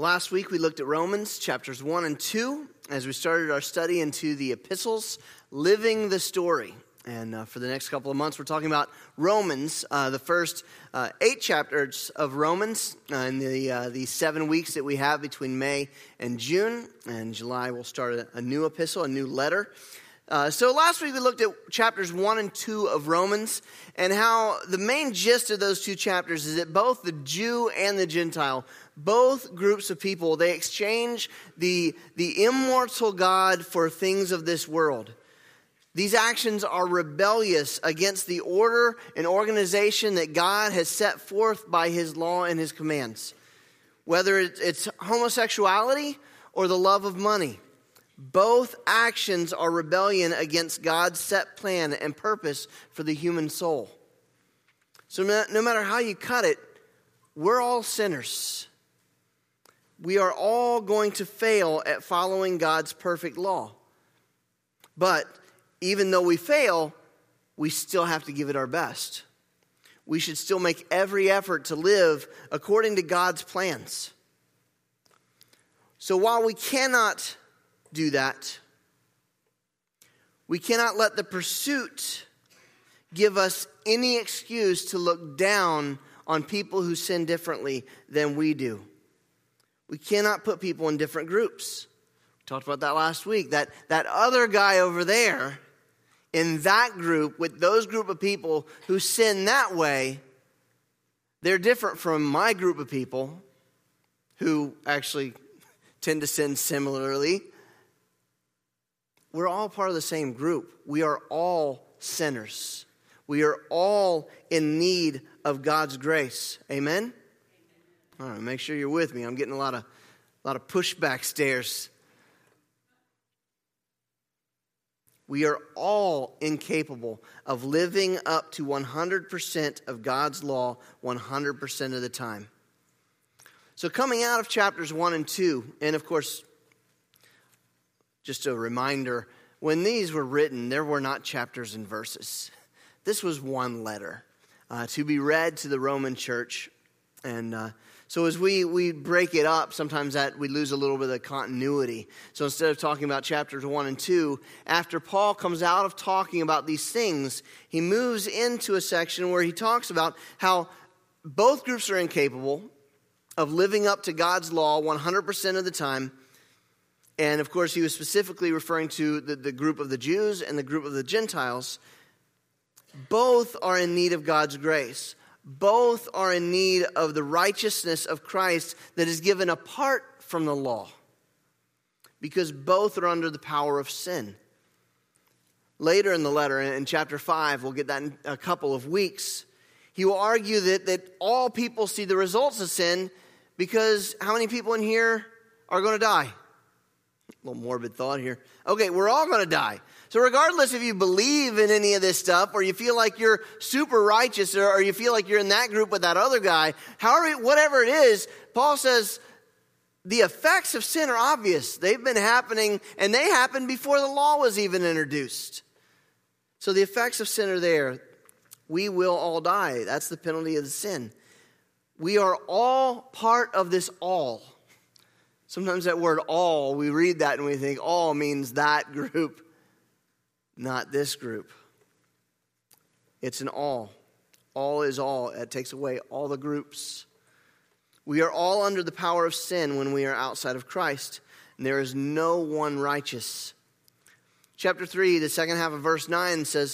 Last week we looked at Romans chapters 1 and 2 as we started our study into the epistles, living the story. And for the next couple of months we're talking about Romans, the first 8 chapters of Romans in the 7 weeks that we have between May and June. And July we'll start a new epistle, a new letter. So last week we looked at chapters 1 and 2 of Romans and how the main gist of those two chapters is that both the Jew and the Gentile, both groups of people, they exchange the immortal God for things of this world. These actions are rebellious against the order and organization that God has set forth by His law and His commands. Whether it's homosexuality or the love of money, both actions are rebellion against God's set plan and purpose for the human soul. So no matter how you cut it, we're all sinners. We are all going to fail at following God's perfect law. But even though we fail, we still have to give it our best. We should still make every effort to live according to God's plans. So while we cannot do that, we cannot let the pursuit give us any excuse to look down on people who sin differently than we do. We cannot put people in different groups. We talked about that last week. That other guy over there in that group, with those group of people who sin that way, they're different from my group of people who actually tend to sin similarly. We're all part of the same group. We are all sinners. We are all in need of God's grace. Amen? All right, make sure you're with me. I'm getting a lot of pushback stares. We are all incapable of living up to 100% of God's law 100% of the time. So coming out of chapters 1 and 2, and of course, just a reminder, when these were written, there were not chapters and verses. This was one letter to be read to the Roman church. And so as we break it up, sometimes that we lose a little bit of the continuity. So instead of talking about chapters 1 and 2, after Paul comes out of talking about these things, he moves into a section where he talks about how both groups are incapable of living up to God's law 100% of the time. And of course, he was specifically referring to the group of the Jews and the group of the Gentiles. Both are in need of God's grace. Both are in need of the righteousness of Christ that is given apart from the law, because both are under the power of sin. Later in the letter, in chapter 5, we'll get that in a couple of weeks, he will argue that all people see the results of sin, because how many people in here are going to die? A little morbid thought here. Okay, we're all going to die. So regardless if you believe in any of this stuff, or you feel like you're super righteous, or you feel like you're in that group with that other guy, whatever it is, Paul says the effects of sin are obvious. They've been happening, and they happened before the law was even introduced. So the effects of sin are there. We will all die. That's the penalty of the sin. We are all part of this all. Sometimes that word all, we read that and we think all means that group, not this group. It's an all. All is all. It takes away all the groups. We are all under the power of sin when we are outside of Christ, and there is no one righteous. Chapter 3, the second half of verse 9 says,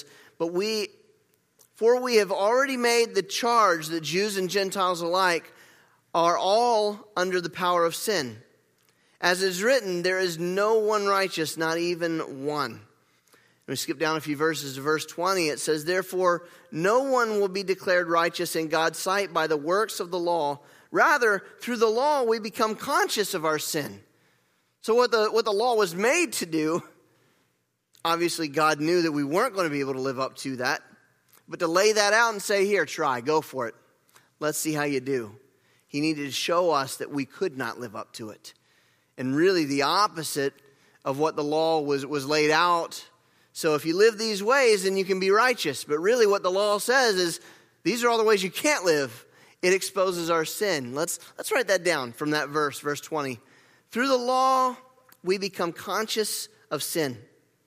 For we have already made the charge that Jews and Gentiles alike are all under the power of sin. As it is written, there is no one righteous, not even one. We skip down a few verses to verse 20. It says, Therefore, no one will be declared righteous in God's sight by the works of the law. Rather, through the law, we become conscious of our sin. So what the law was made to do, obviously God knew that we weren't going to be able to live up to that. But to lay that out and say, here, try, go for it. Let's see how you do. He needed to show us that we could not live up to it. And really the opposite of what the law was laid out. So if you live these ways, then you can be righteous. But really what the law says is, these are all the ways you can't live. It exposes our sin. Let's write that down from that verse 20. Through the law, we become conscious of sin.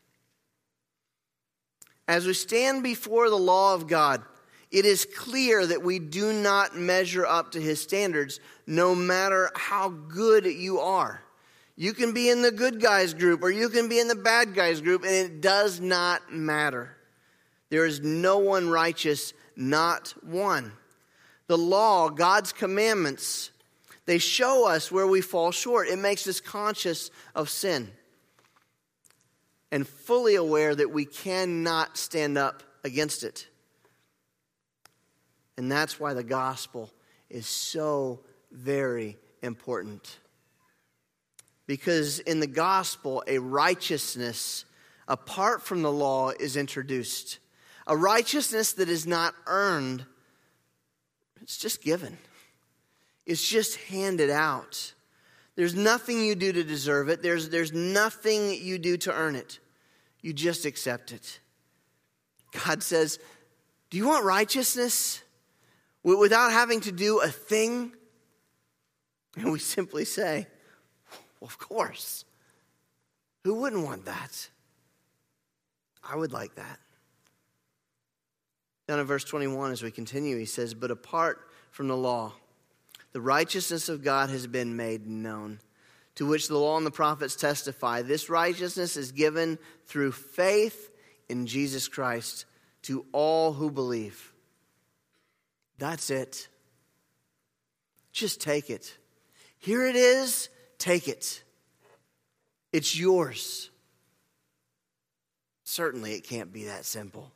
As we stand before the law of God, it is clear that we do not measure up to his standards, no matter how good you are. You can be in the good guys group or you can be in the bad guys group, and it does not matter. There is no one righteous, not one. The law, God's commandments, they show us where we fall short. It makes us conscious of sin and fully aware that we cannot stand up against it. And that's why the gospel is so very important. Because in the gospel, a righteousness apart from the law is introduced. A righteousness that is not earned, it's just given. It's just handed out. There's nothing you do to deserve it. There's nothing you do to earn it. You just accept it. God says, do you want righteousness without having to do a thing? And we simply say, well, of course. Who wouldn't want that? I would like that. Down in verse 21, as we continue, he says, but apart from the law, the righteousness of God has been made known, to which the law and the prophets testify. This righteousness is given through faith in Jesus Christ to all who believe. That's it. Just take it. Here it is. Take it. It's yours. Certainly it can't be that simple.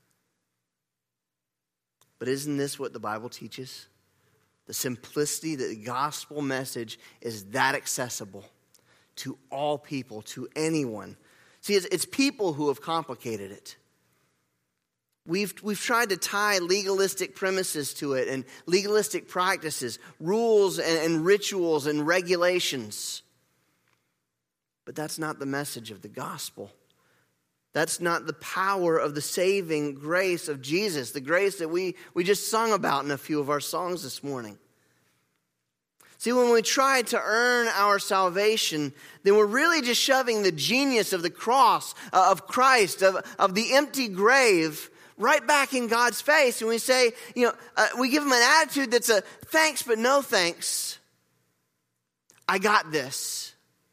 But isn't this what the Bible teaches? The simplicity, that the gospel message is that accessible to all people, to anyone. See, it's people who have complicated it. We've tried to tie legalistic premises to it and legalistic practices, rules and rituals and regulations. But that's not the message of the gospel. That's not the power of the saving grace of Jesus, the grace that we just sung about in a few of our songs this morning. See, when we try to earn our salvation, then we're really just shoving the genius of the cross, of Christ, of the empty grave, right back in God's face. And we say, we give him an attitude that's a thanks but no thanks. I got this.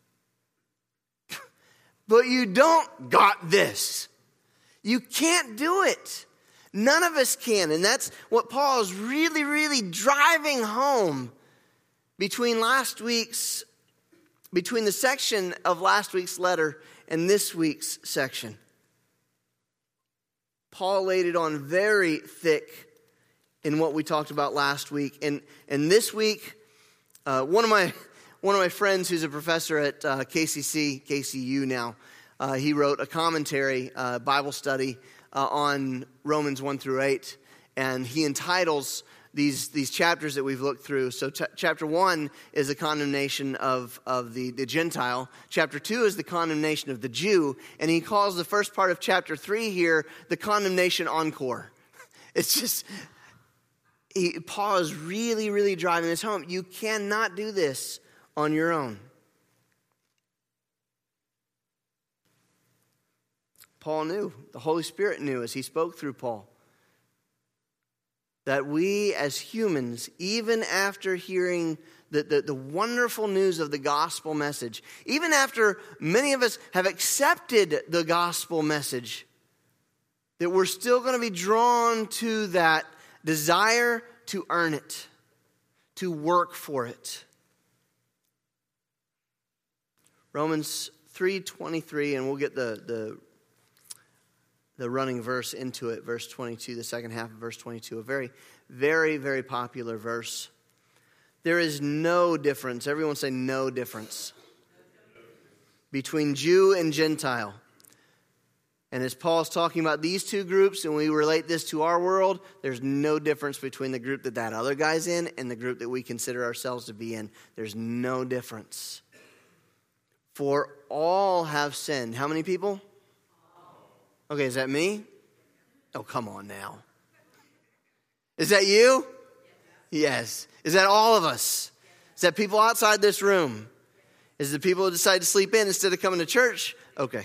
But you don't got this. You can't do it. None of us can. And that's what Paul is really, really driving home between the section of last week's letter and this week's section. Paul laid it on very thick in what we talked about last week. And this week, one of my friends who's a professor at KCU now, he wrote a commentary, Bible study on Romans 1 through 8, and he entitles these chapters that we've looked through. So chapter 1 is the condemnation of the Gentile. Chapter 2 is the condemnation of the Jew, and he calls the first part of chapter 3 here the condemnation encore. It's just, Paul is really, really driving this home. You cannot do this on your own. Paul knew, the Holy Spirit knew as he spoke through Paul, that we as humans, even after hearing the wonderful news of the gospel message, even after many of us have accepted the gospel message, that we're still going to be drawn to that desire to earn it, to work for it. Romans 3:23, and we'll get the running verse into it, verse 22, the second half of verse 22, a very, very, very popular verse. There is no difference, everyone say no difference, between Jew and Gentile. And as Paul's talking about these two groups, and we relate this to our world, there's no difference between the group that other guy's in and the group that we consider ourselves to be in. There's no difference. For all have sinned. How many people? Okay, is that me? Oh, come on now. Is that you? Yes. Is that all of us? Is that people outside this room? Is it people who decide to sleep in instead of coming to church? Okay.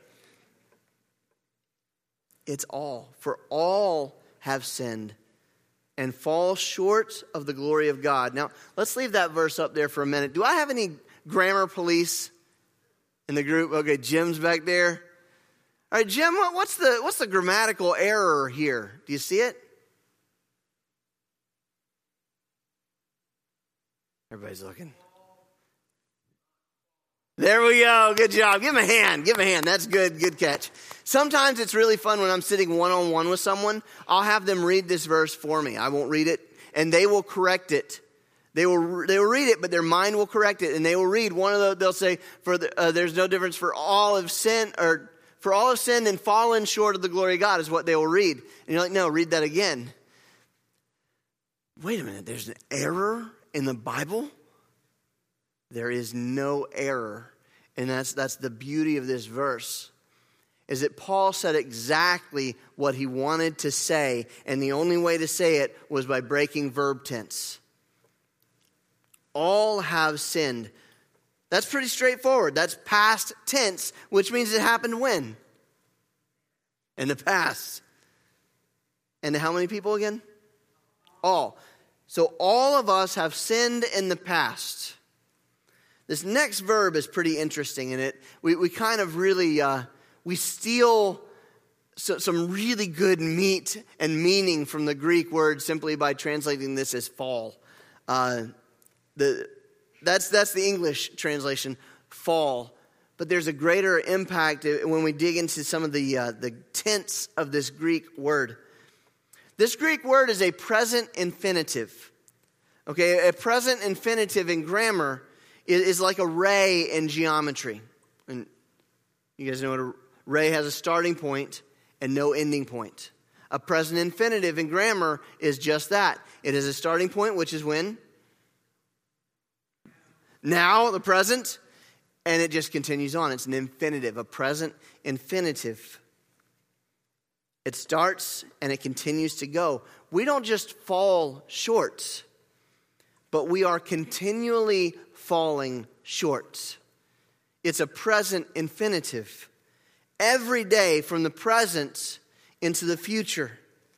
It's all. For all have sinned and fall short of the glory of God. Now, let's leave that verse up there for a minute. Do I have any grammar police in the group? Okay, Jim's back there. All right, Jim, what's the grammatical error here? Do you see it? Everybody's looking. There we go. Good job. Give him a hand. Give him a hand. That's good. Good catch. Sometimes it's really fun when I'm sitting one-on-one with someone. I'll have them read this verse for me. I won't read it, and they will correct it. They will read it, but their mind will correct it, and they will read one of the. They'll say, "There's no difference, for all have sinned, or for all have sinned and fallen short of the glory of God," is what they will read. And you're like, "No, read that again." Wait a minute. There's an error in the Bible? There is no error. And that's the beauty of this verse, is that Paul said exactly what he wanted to say, and the only way to say it was by breaking verb tense. All have sinned. That's pretty straightforward. That's past tense, which means it happened when? In the past. And how many people again? All. So all of us have sinned in the past. This next verb is pretty interesting in it. We kind of really, we steal some really good meat and meaning from the Greek word simply by translating this as fall. That's the English translation, fall. But there's a greater impact when we dig into some of the tense of this Greek word. This Greek word is a present infinitive. Okay, a present infinitive in grammar is like a ray in geometry. And you guys know what a ray has: a starting point and no ending point. A present infinitive in grammar is just that. It is a starting point, which is when? Now, the present, and it just continues on. It's an infinitive, a present infinitive. It starts and it continues to go. We don't just fall short, but we are continually falling short. It's a present infinitive. Every day from the present into the future.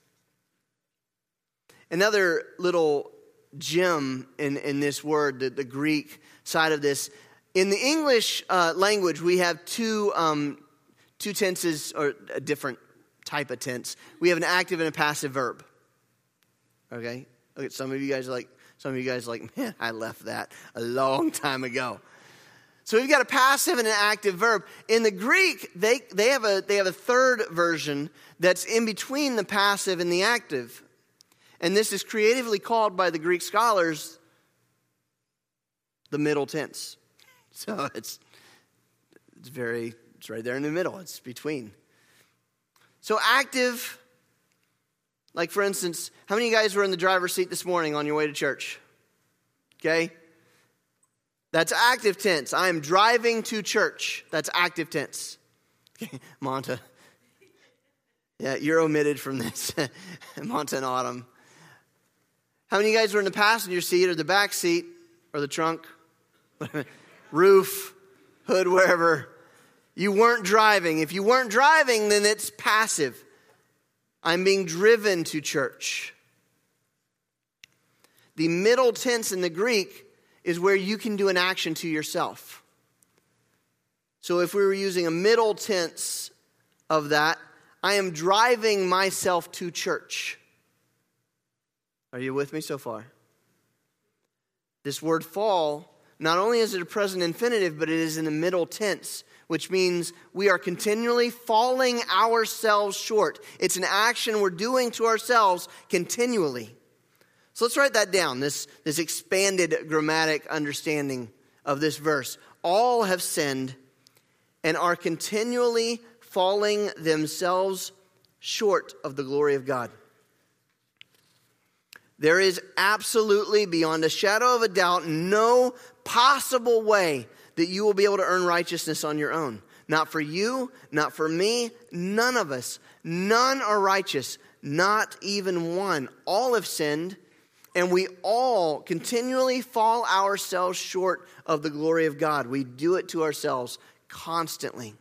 Another little gem in this word, the Greek side of this. In the English language, we have two tenses, or a different type of tense. We have an active and a passive verb. Okay? Some of you guys are like, man, I left that a long time ago. So we've got a passive and an active verb. In the Greek, they have a third version that's in between the passive and the active. And this is creatively called by the Greek scholars the middle tense. So it's right there in the middle. It's between. So active, like for instance, how many of you guys were in the driver's seat this morning on your way to church? Okay? That's active tense. I am driving to church. That's active tense. Okay, Monta. Yeah, you're omitted from this. Monta and Autumn. How many of you guys were in the passenger seat or the back seat or the trunk? Roof, hood, wherever. You weren't driving. If you weren't driving, then it's passive. I'm being driven to church. The middle tense in the Greek is where you can do an action to yourself. So if we were using a middle tense of that, I am driving myself to church. Are you with me so far? This word fall, not only is it a present infinitive, but it is in the middle tense, which means we are continually falling ourselves short. It's an action we're doing to ourselves continually. So let's write that down, this expanded grammatic understanding of this verse. All have sinned and are continually falling themselves short of the glory of God. There is absolutely, beyond a shadow of a doubt, no possible way that you will be able to earn righteousness on your own. Not for you, not for me, none of us. None are righteous, not even one. All have sinned And we all continually fall ourselves short of the glory of God. We do it to ourselves constantly.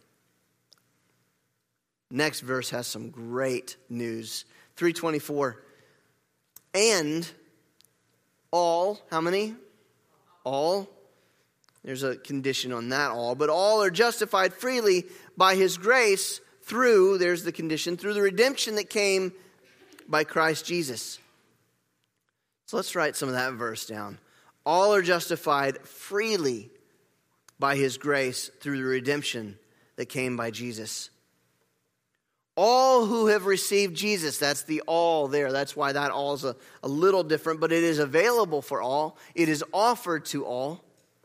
Next verse has some great news. 3:24. And all, how many? All. There's a condition on that all. But all are justified freely by his grace through, there's the condition, through the redemption that came by Christ Jesus. So let's write some of that verse down. All are justified freely by his grace through the redemption that came by Jesus. All who have received Jesus, that's the all there. That's why that all is a little different, but it is available for all. It is offered to all.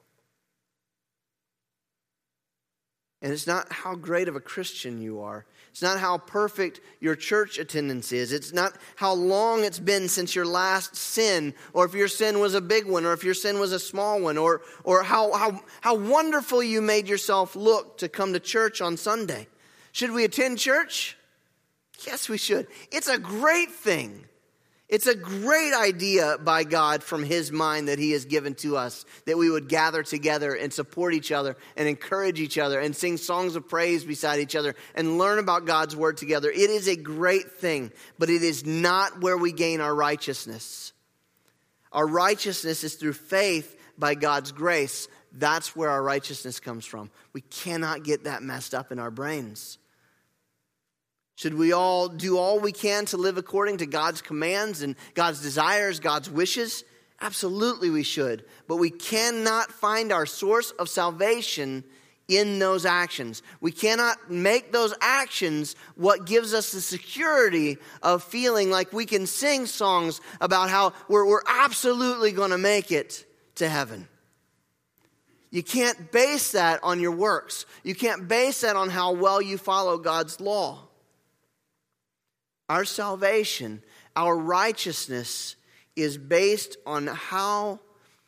And it's not how great of a Christian you are. It's not how perfect your church attendance is. It's not how long it's been since your last sin, or if your sin was a big one, or if your sin was a small one, or how wonderful you made yourself look to come to church on Sunday. Should we attend church? Yes, we should. It's a great thing. It's a great idea by God from his mind that he has given to us, that we would gather together and support each other and encourage each other and sing songs of praise beside each other and learn about God's word together. It is a great thing, but it is not where we gain our righteousness. Our righteousness is through faith by God's grace. That's where our righteousness comes from. We cannot get that messed up in our brains. Should we all do all we can to live according to God's commands and God's desires, God's wishes? Absolutely we should. But we cannot find our source of salvation in those actions. We cannot make those actions what gives us the security of feeling like we can sing songs about how we're absolutely going to make it to heaven. You can't base that on your works. You can't base that on how well you follow God's law. Our salvation, our righteousness is based on our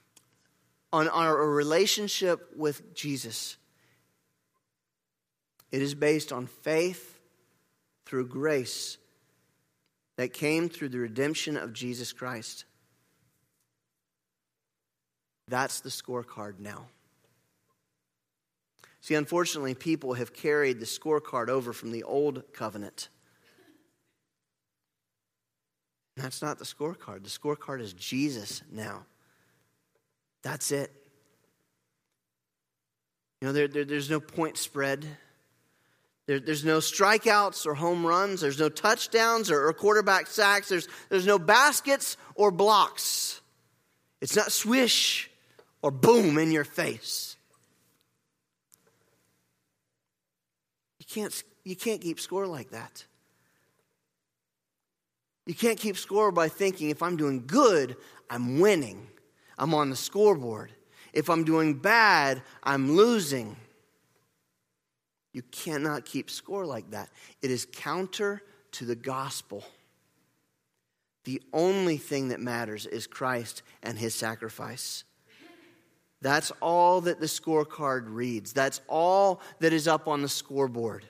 relationship with Jesus. It is based on faith through grace that came through the redemption of Jesus Christ. That's the scorecard now. See, unfortunately, people have carried the scorecard over from the old covenant. That's not the scorecard. The scorecard is Jesus now. That's it. You know, there's no point spread. There's no strikeouts or home runs. There's no touchdowns or quarterback sacks. There's no baskets or blocks. It's not swish or boom in your face. You can't keep score like that. You can't keep score by thinking if I'm doing good, I'm winning. I'm on the scoreboard. If I'm doing bad, I'm losing. You cannot keep score like that. It is counter to the gospel. The only thing that matters is Christ and his sacrifice. That's all that the scorecard reads. That's all that is up on the scoreboard.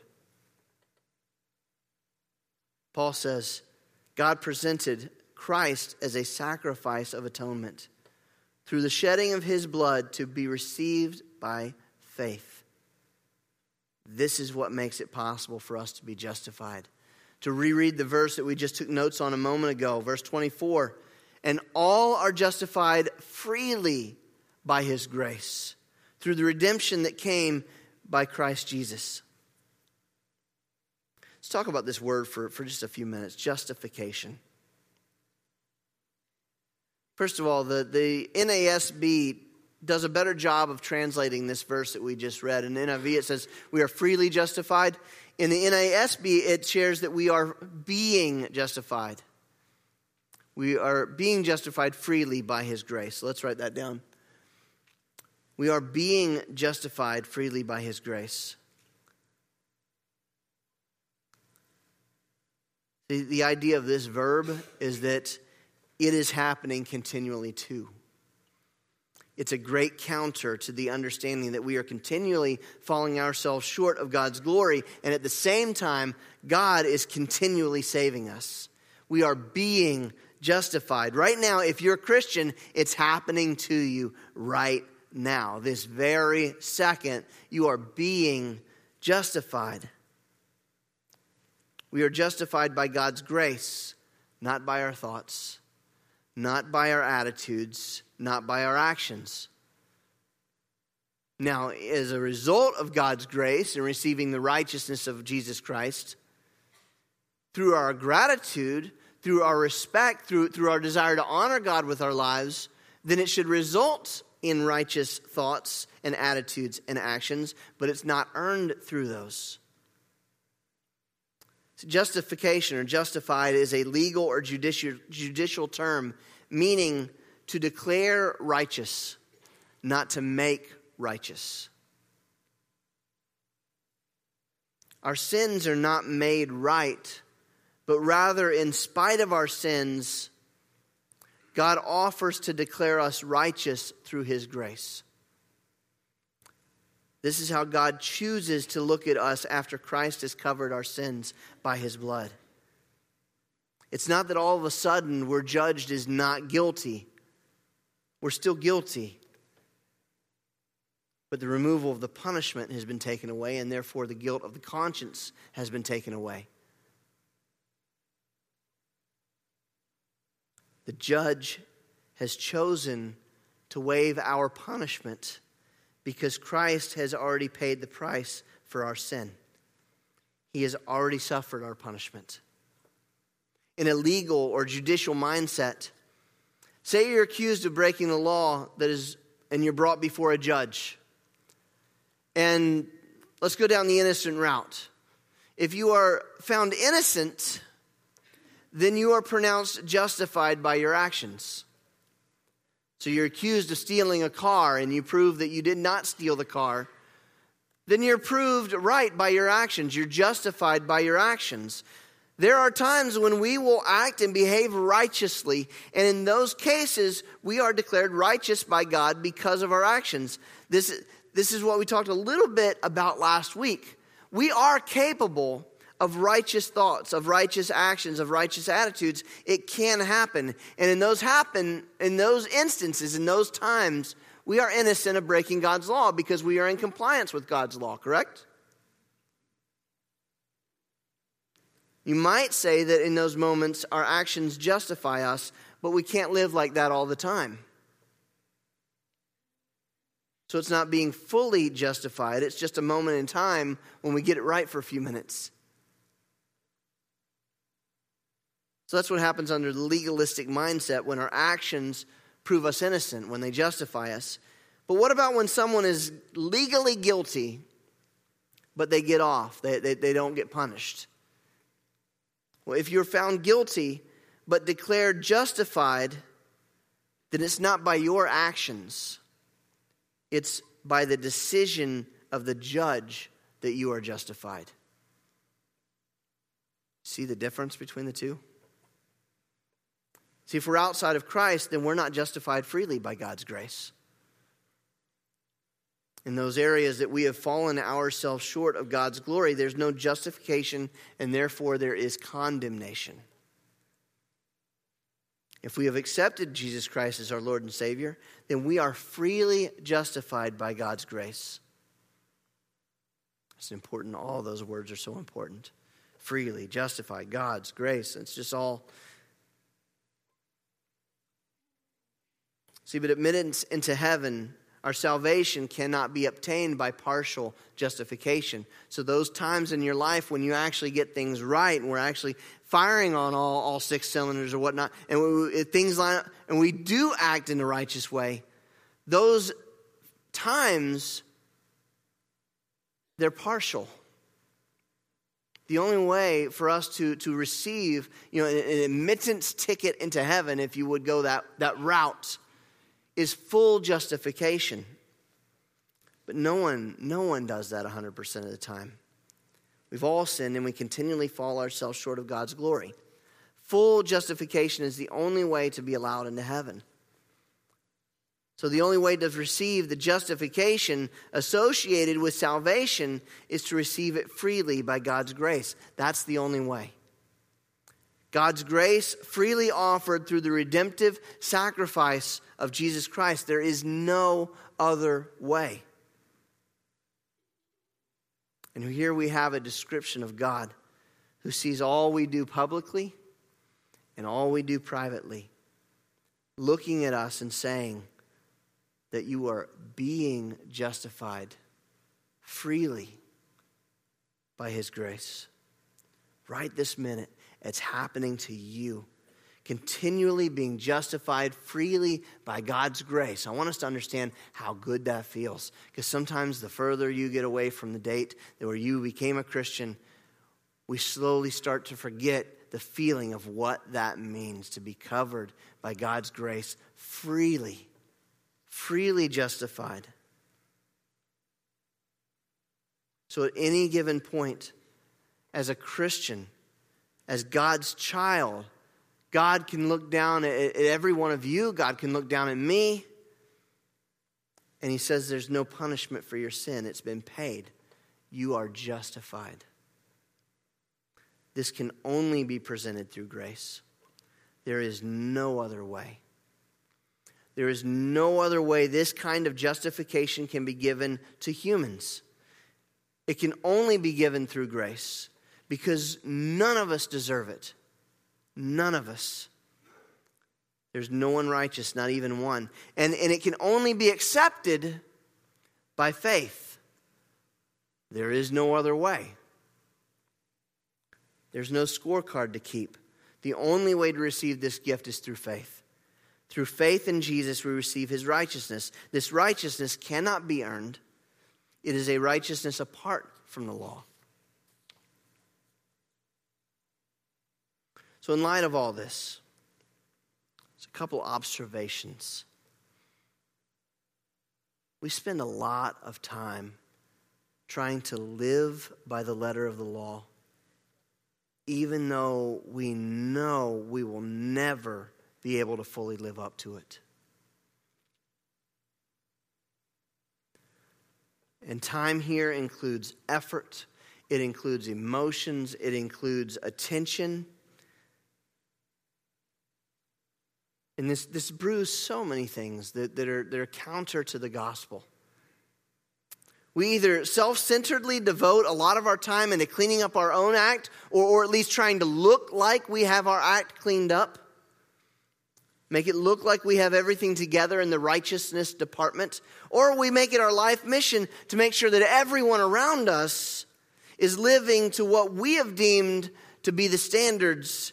Paul says, God presented Christ as a sacrifice of atonement through the shedding of his blood to be received by faith. This is what makes it possible for us to be justified. To reread the verse that we just took notes on a moment ago, verse 24. And all are justified freely by his grace through the redemption that came by Christ Jesus. Let's talk about this word for just a few minutes, justification. First of all, the NASB does a better job of translating this verse that we just read. In NIV it says, we are freely justified. In the NASB it shares that we are being justified. We are being justified freely by his grace. So let's write that down. We are being justified freely by his grace. The idea of this verb is that it is happening continually too. It's a great counter to the understanding that we are continually falling ourselves short of God's glory, and at the same time, God is continually saving us. We are being justified. Right now, if you're a Christian, it's happening to you right now. This very second, you are being justified. We are justified by God's grace, not by our thoughts, not by our attitudes, not by our actions. Now, as a result of God's grace and receiving the righteousness of Jesus Christ, through our gratitude, through our respect, through our desire to honor God with our lives, then it should result in righteous thoughts and attitudes and actions, but it's not earned through those. Justification or justified is a legal or judicial term meaning to declare righteous, not to make righteous. Our sins are not made right, but rather in spite of our sins, God offers to declare us righteous through His grace. This is how God chooses to look at us after Christ has covered our sins by His blood. It's not that all of a sudden we're judged as not guilty. We're still guilty. But the removal of the punishment has been taken away, and therefore the guilt of the conscience has been taken away. The judge has chosen to waive our punishment because Christ has already paid the price for our sin. He has already suffered our punishment. In a legal or judicial mindset, say you're accused of breaking the law and you're brought before a judge. And let's go down the innocent route. If you are found innocent, then you are pronounced justified by your actions. So you're accused of stealing a car and you prove that you did not steal the car. Then you're proved right by your actions. You're justified by your actions. There are times when we will act and behave righteously, and in those cases, we are declared righteous by God because of our actions. This is what we talked a little bit about last week. We are capable of righteous thoughts, of righteous actions, of righteous attitudes. It can happen. And in those instances, in those times, we are innocent of breaking God's law because we are in compliance with God's law, correct? You might say that in those moments, our actions justify us, but we can't live like that all the time. So it's not being fully justified. It's just a moment in time when we get it right for a few minutes. So that's what happens under the legalistic mindset when our actions prove us innocent, when they justify us. But what about when someone is legally guilty, but they get off? They don't get punished. Well, if you're found guilty, but declared justified, then it's not by your actions. It's by the decision of the judge that you are justified. See the difference between the two? See, if we're outside of Christ, then we're not justified freely by God's grace. In those areas that we have fallen ourselves short of God's glory, there's no justification, and therefore there is condemnation. If we have accepted Jesus Christ as our Lord and Savior, then we are freely justified by God's grace. It's important. All those words are so important. Freely justified, God's grace. It's just all. See, but admittance into heaven, our salvation cannot be obtained by partial justification. So those times in your life when you actually get things right and we're actually firing on all six cylinders or whatnot, and things line up, and we do act in the righteous way, those times, they're partial. The only way for us to receive, an admittance ticket into heaven, if you would go that route, is full justification. But no one does that 100% of the time. We've all sinned and we continually fall ourselves short of God's glory. Full justification is the only way to be allowed into heaven. So the only way to receive the justification associated with salvation is to receive it freely by God's grace. That's the only way. God's grace freely offered through the redemptive sacrifice of Jesus Christ. There is no other way. And here we have a description of God who sees all we do publicly and all we do privately, looking at us and saying that you are being justified freely by His grace. Right this minute, it's happening to you. Continually being justified freely by God's grace. I want us to understand how good that feels. Because sometimes the further you get away from the date where you became a Christian, we slowly start to forget the feeling of what that means to be covered by God's grace freely justified. So at any given point, as a Christian, as God's child, God can look down at every one of you. God can look down at me. And He says there's no punishment for your sin. It's been paid. You are justified. This can only be presented through grace. There is no other way. There is no other way this kind of justification can be given to humans. It can only be given through grace because none of us deserve it. None of us. There's no one righteous, not even one. And it can only be accepted by faith. There is no other way. There's no scorecard to keep. The only way to receive this gift is through faith. Through faith in Jesus, we receive His righteousness. This righteousness cannot be earned. It is a righteousness apart from the law. So in light of all this, there's a couple observations. We spend a lot of time trying to live by the letter of the law, even though we know we will never be able to fully live up to it. And time here includes effort, it includes emotions, it includes attention. And this brews so many things that are counter to the gospel. We either self-centeredly devote a lot of our time into cleaning up our own act, or at least trying to look like we have our act cleaned up. Make it look like we have everything together in the righteousness department. Or we make it our life mission to make sure that everyone around us is living to what we have deemed to be the standards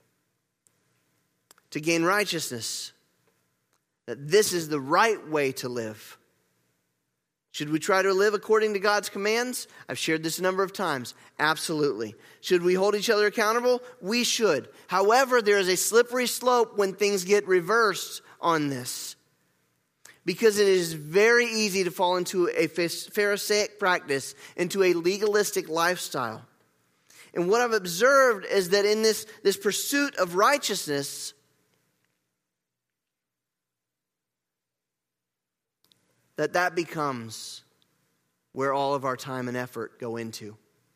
to gain righteousness. That this is the right way to live. Should we try to live according to God's commands? I've shared this a number of times. Absolutely. Should we hold each other accountable? We should. However, there is a slippery slope when things get reversed on this. Because it is very easy to fall into a Pharisaic practice, into a legalistic lifestyle. And what I've observed is that in this pursuit of righteousness, that becomes where all of our time and effort go into.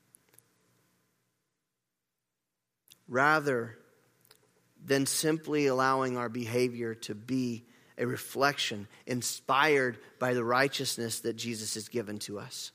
Rather than simply allowing our behavior to be a reflection inspired by the righteousness that Jesus has given to us.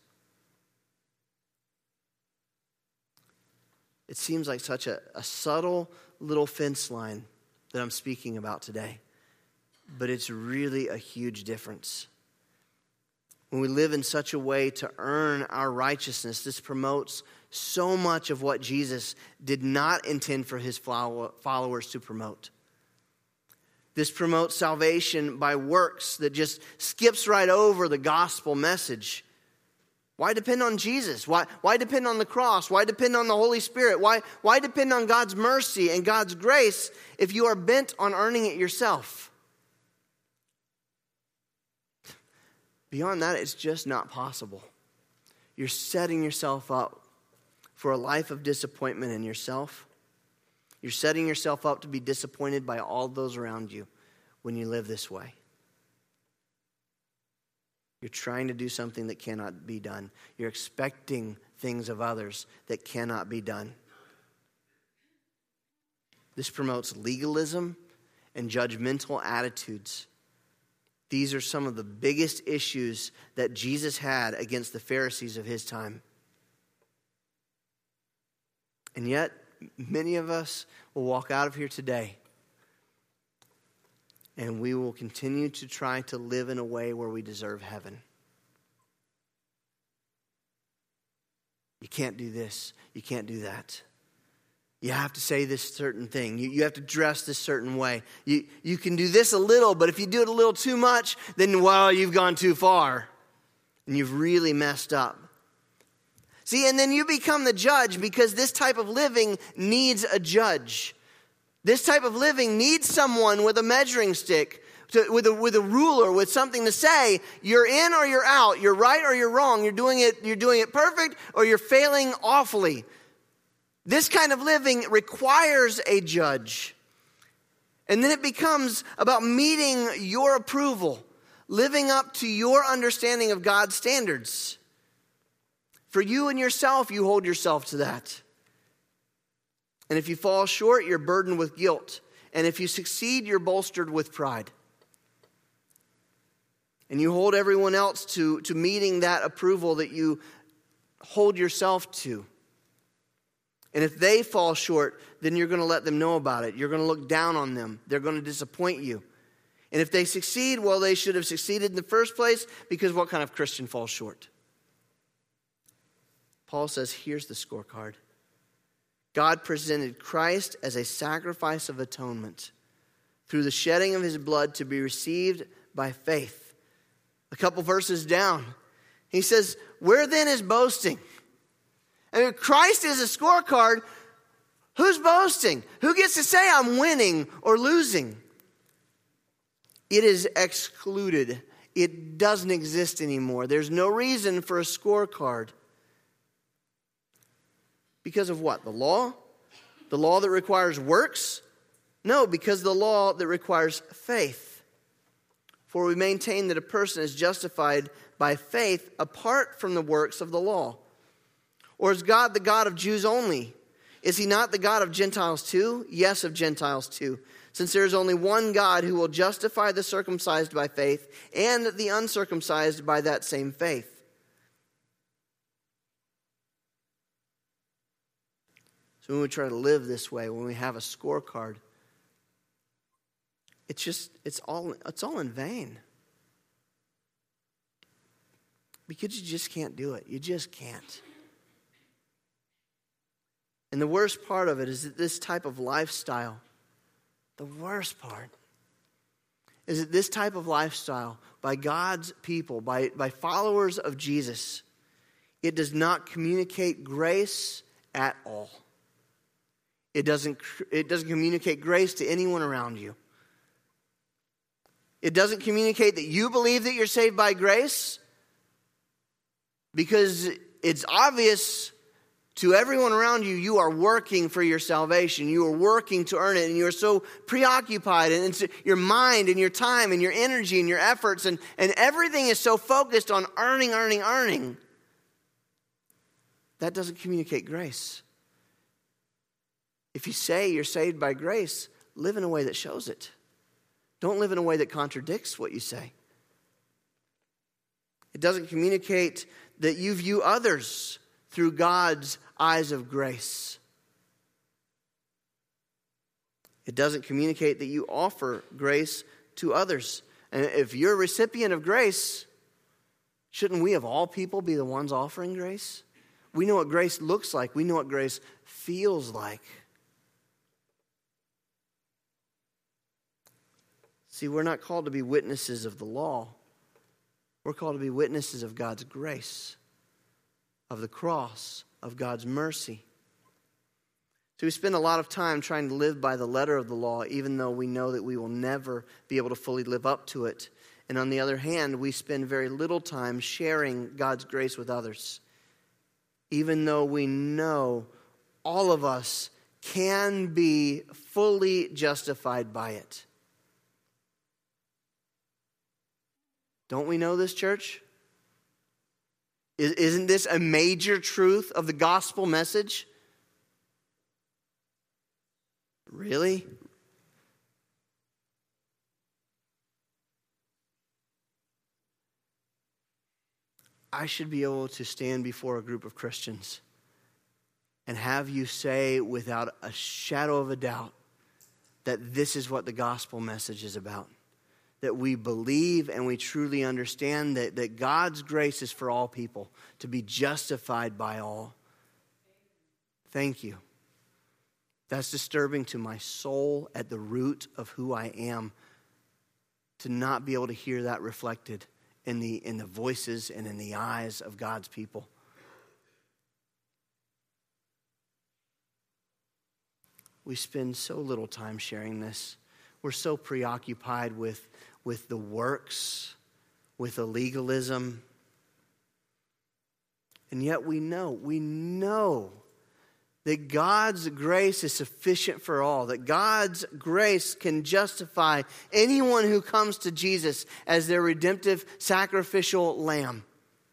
It seems like such a subtle little fence line that I'm speaking about today, but it's really a huge difference. When we live in such a way to earn our righteousness, this promotes so much of what Jesus did not intend for His followers to promote. This promotes salvation by works that just skips right over the gospel message. Why depend on Jesus? Why depend on the cross? Why depend on the Holy Spirit? Why depend on God's mercy and God's grace if you are bent on earning it yourself? Beyond that, it's just not possible. You're setting yourself up for a life of disappointment in yourself. You're setting yourself up to be disappointed by all those around you when you live this way. You're trying to do something that cannot be done. You're expecting things of others that cannot be done. This promotes legalism and judgmental attitudes. These are some of the biggest issues that Jesus had against the Pharisees of his time. And yet, many of us will walk out of here today and we will continue to try to live in a way where we deserve heaven. You can't do this. You can't do that. You have to say this certain thing. You have to dress this certain way. You can do this a little, but if you do it a little too much, then, well, you've gone too far. And you've really messed up. See, and then you become the judge because this type of living needs a judge. This type of living needs someone with a measuring stick, with a ruler, with something to say, you're in or you're out, you're right or you're wrong, you're doing it perfect or you're failing awfully. This kind of living requires a judge. And then it becomes about meeting your approval, living up to your understanding of God's standards. For you and yourself, you hold yourself to that. And if you fall short, you're burdened with guilt. And if you succeed, you're bolstered with pride. And you hold everyone else to meeting that approval that you hold yourself to. And if they fall short, then you're going to let them know about it. You're going to look down on them. They're going to disappoint you. And if they succeed, well, they should have succeeded in the first place, because what kind of Christian falls short? Paul says, here's the scorecard. God presented Christ as a sacrifice of atonement through the shedding of his blood to be received by faith. A couple verses down, he says, where then is boasting? I mean, Christ is a scorecard. Who's boasting? Who gets to say I'm winning or losing? It is excluded. It doesn't exist anymore. There's no reason for a scorecard. Because of what? The law? The law that requires works? No, because the law that requires faith. For we maintain that a person is justified by faith apart from the works of the law. Or is God the God of Jews only? Is he not the God of Gentiles too? Yes, of Gentiles too. Since there is only one God who will justify the circumcised by faith and the uncircumcised by that same faith. So when we try to live this way, when we have a scorecard, it's all in vain. Because you just can't do it. You just can't. And the worst part of it is that this type of lifestyle, the worst part is that this type of lifestyle by God's people, by followers of Jesus, it does not communicate grace at all. It doesn't communicate grace to anyone around you. It doesn't communicate that you believe that you're saved by grace, because it's obvious to everyone around you, you are working for your salvation. You are working to earn it, and you are so preoccupied, and it's your mind and your time and your energy and your efforts, and everything is so focused on earning. That doesn't communicate grace. If you say you're saved by grace, live in a way that shows it. Don't live in a way that contradicts what you say. It doesn't communicate that you view others through God's eyes of grace. It doesn't communicate that you offer grace to others. And if you're a recipient of grace, shouldn't we of all people be the ones offering grace? We know what grace looks like. We know what grace feels like. See, we're not called to be witnesses of the law. We're called to be witnesses of God's grace, of the cross, of God's mercy. So we spend a lot of time trying to live by the letter of the law, even though we know that we will never be able to fully live up to it. And on the other hand, we spend very little time sharing God's grace with others, even though we know all of us can be fully justified by it. Don't we know this, church? Isn't this a major truth of the gospel message? Really? I should be able to stand before a group of Christians and have you say without a shadow of a doubt that this is what the gospel message is about. That we believe and we truly understand that God's grace is for all people, to be justified by all. Thank you. That's disturbing to my soul at the root of who I am, to not be able to hear that reflected in the voices and in the eyes of God's people. We spend so little time sharing this. We're so preoccupied with the works, with the legalism. And yet we know that God's grace is sufficient for all, that God's grace can justify anyone who comes to Jesus as their redemptive sacrificial lamb.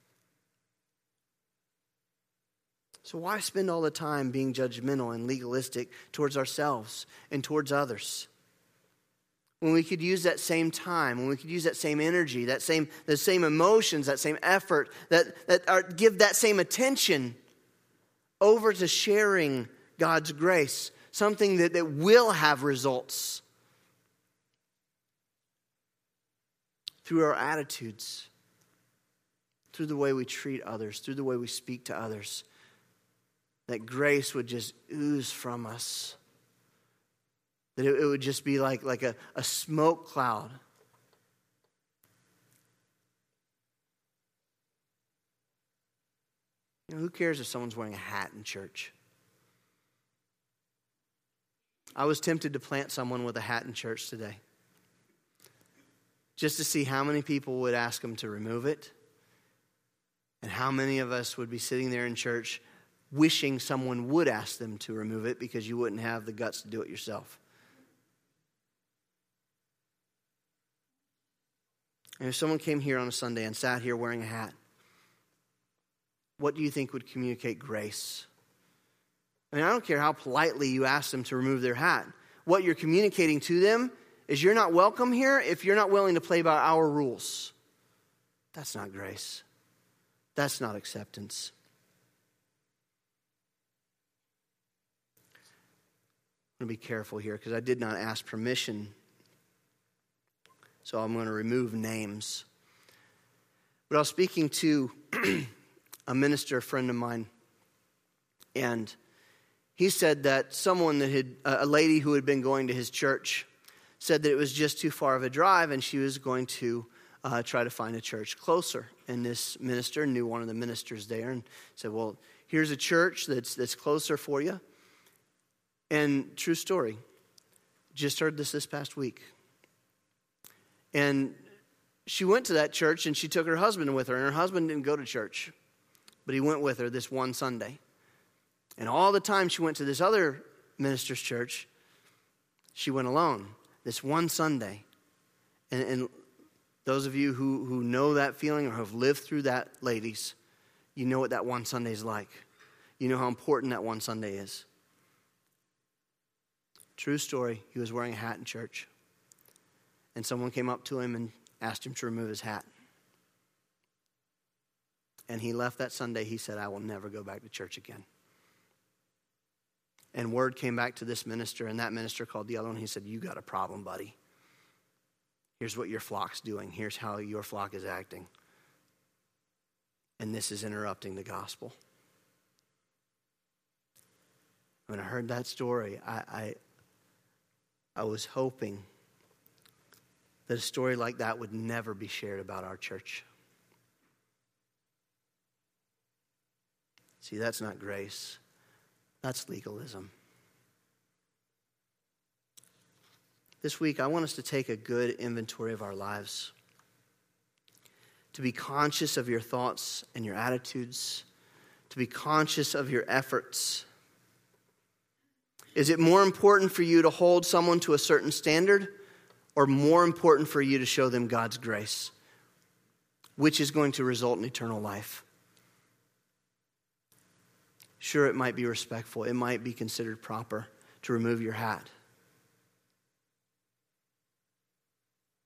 So why spend all the time being judgmental and legalistic towards ourselves and towards others, when we could use that same time, when we could use that same energy, the same emotions, that same effort, give that same attention over to sharing God's grace, something that will have results through our attitudes, through the way we treat others, through the way we speak to others, that grace would just ooze from us. That it would just be like a smoke cloud. You know, who cares if someone's wearing a hat in church? I was tempted to plant someone with a hat in church today, just to see how many people would ask them to remove it, and how many of us would be sitting there in church wishing someone would ask them to remove it because you wouldn't have the guts to do it yourself. And if someone came here on a Sunday and sat here wearing a hat, what do you think would communicate grace? I mean, I don't care how politely you ask them to remove their hat. What you're communicating to them is you're not welcome here if you're not willing to play by our rules. That's not grace. That's not acceptance. I'm going to be careful here because I did not ask permission. So I'm going to remove names. But I was speaking to a minister friend of mine, and he said that a lady who had been going to his church said that it was just too far of a drive, and she was going to try to find a church closer. And this minister knew one of the ministers there and said, well, here's a church that's closer for you. And true story, just heard this past week. And she went to that church and she took her husband with her. And her husband didn't go to church, but he went with her this one Sunday. And all the time she went to this other minister's church, she went alone this one Sunday. And those of you who know that feeling or have lived through that, ladies, you know what that one Sunday is like. You know how important that one Sunday is. True story, he was wearing a hat in church. And someone came up to him and asked him to remove his hat. And he left that Sunday. He said, I will never go back to church again. And word came back to this minister, and that minister called the other one. He said, you got a problem, buddy. Here's what your flock's doing. Here's how your flock is acting. And this is interrupting the gospel. When I heard that story, I was hoping that a story like that would never be shared about our church. See, that's not grace. That's legalism. This week, I want us to take a good inventory of our lives, to be conscious of your thoughts and your attitudes, to be conscious of your efforts. Is it more important for you to hold someone to a certain standard, or more important for you to show them God's grace, which is going to result in eternal life? Sure, it might be respectful. It might be considered proper to remove your hat.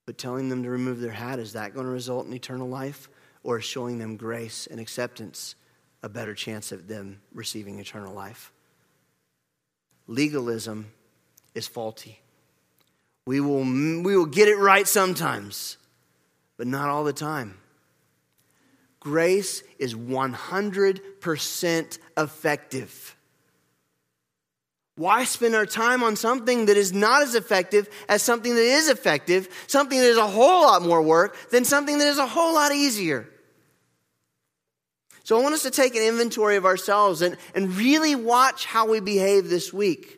But telling them to remove their hat, is that going to result in eternal life? Or is showing them grace and acceptance a better chance of them receiving eternal life? Legalism is faulty. We will get it right sometimes, but not all the time. Grace is 100% effective. Why spend our time on something that is not as effective as something that is effective, something that is a whole lot more work than something that is a whole lot easier? So I want us to take an inventory of ourselves and really watch how we behave this week.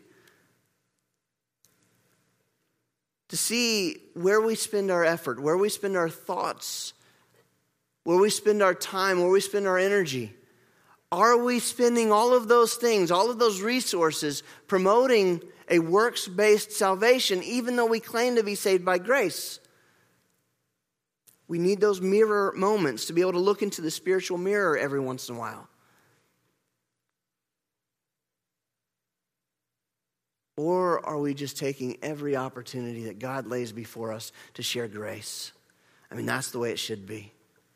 To see where we spend our effort, where we spend our thoughts, where we spend our time, where we spend our energy. Are we spending all of those things, all of those resources, promoting a works-based salvation, even though we claim to be saved by grace? We need those mirror moments to be able to look into the spiritual mirror every once in a while. Or are we just taking every opportunity that God lays before us to share grace? I mean, that's the way it should be.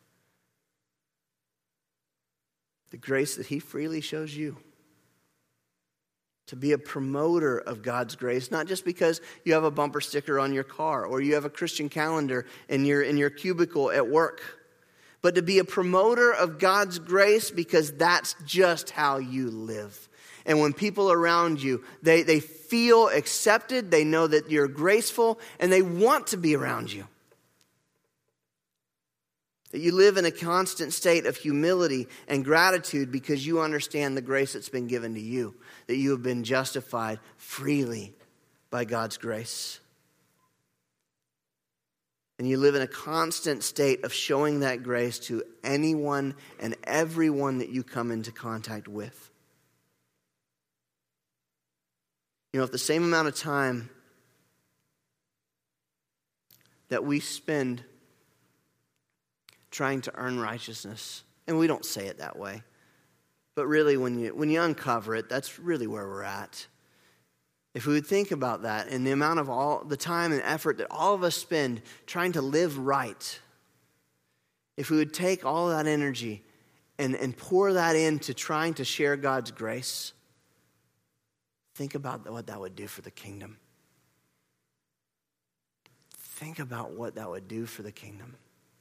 The grace that He freely shows you. To be a promoter of God's grace, not just because you have a bumper sticker on your car or you have a Christian calendar in your cubicle at work, but to be a promoter of God's grace because that's just how you live. And when people around you, they feel accepted, they know that you're graceful, and they want to be around you. That you live in a constant state of humility and gratitude because you understand the grace that's been given to you. That you have been justified freely by God's grace. And you live in a constant state of showing that grace to anyone and everyone that you come into contact with. You know, if the same amount of time that we spend trying to earn righteousness, and we don't say it that way, but really when you uncover it, that's really where we're at. If we would think about that and the amount of all the time and effort that all of us spend trying to live right, if we would take all that energy and pour that into trying to share God's grace, think about what that would do for the kingdom. Think about what that would do for the kingdom.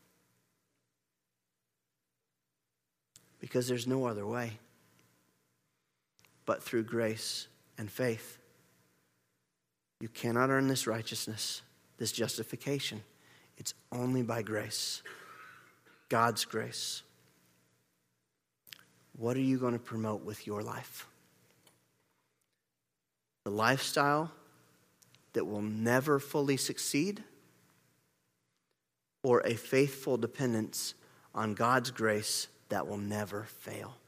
Because there's no other way but through grace and faith. You cannot earn this righteousness, this justification. It's only by grace, God's grace. What are you going to promote with your life? The lifestyle that will never fully succeed, or a faithful dependence on God's grace that will never fail?